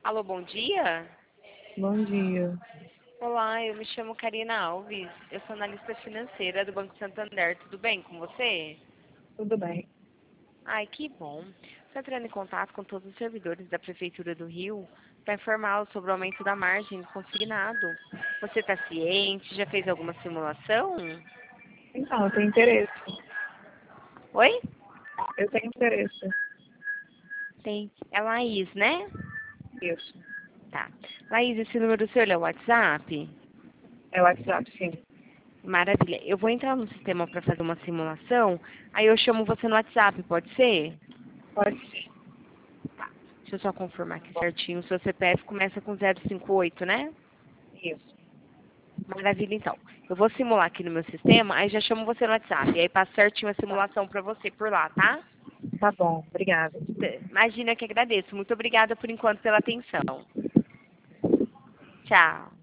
Alô, bom dia? Bom dia. Olá, eu me chamo Karina Alves. Eu sou analista financeira do Banco Santander. Tudo bem com você? Tudo bem? Ai, que bom. Estou entrando em contato com todos os servidores da Prefeitura do Rio para informá-los sobre o aumento da margem do consignado. Você está ciente? Já fez alguma simulação? Então, eu tenho interesse. Oi? Eu tenho interesse. Tem. É Laís, né? Isso. Tá. Laís, esse número seu é o WhatsApp? É o WhatsApp, sim. Maravilha. Eu vou entrar no sistema para fazer uma simulação, aí eu chamo você no WhatsApp, pode ser? Pode ser. Deixa eu só confirmar aqui certinho. O seu CPF começa com 058, né? Isso. Maravilha, então. Eu vou simular aqui no meu sistema, aí já chamo você no WhatsApp. E aí passa certinho a simulação para você por lá, tá? Tá bom. Obrigada. Imagina que agradeço. Muito obrigada por enquanto pela atenção. Tchau.